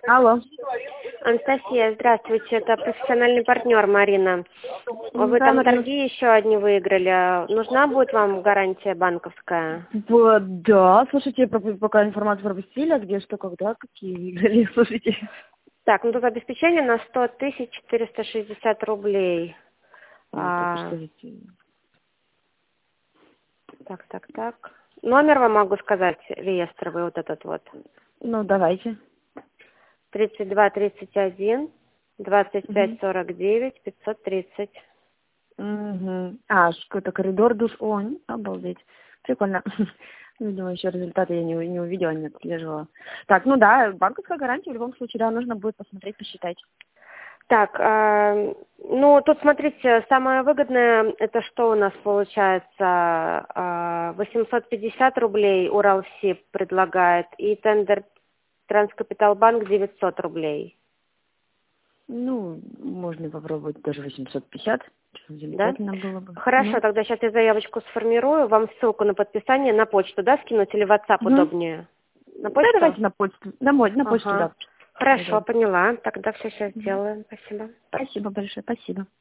Алло. Анастасия, здравствуйте, это профессиональный партнер Марина. Вы Да, там Марина. торги еще одни выиграли. Нужна будет вам гарантия банковская? Да, слушайте, пока информацию пропустили, а где, что, когда, какие выиграли, слушайте. Так, ну тут обеспечение на 100 460 рублей. Так, что здесь? Так. Номер вам могу сказать, реестровый вот этот вот. Ну, давайте. 32 31 25 49 530. Угу. А, какой-то коридор душ. О, обалдеть. Прикольно. Видимо, еще результаты я не увидела, не отслеживала. Так, ну да, банковская гарантия в любом случае, да, нужно будет посмотреть, посчитать. Так, ну тут смотрите, самое выгодное, это что у нас получается? 850 рублей Уралсиб предлагает и тендер Транскапиталбанк 900 рублей. Ну, можно попробовать даже 850. Да? Замечательно было бы. Хорошо, Ну. тогда сейчас я заявочку сформирую, вам ссылку на подписание на почту, да, скинуть или в WhatsApp Угу. удобнее? На Да, почту? давайте на почту. На почту, Ага. да. Хорошо, поняла. Тогда все сейчас сделаем. Спасибо. Спасибо большое, спасибо.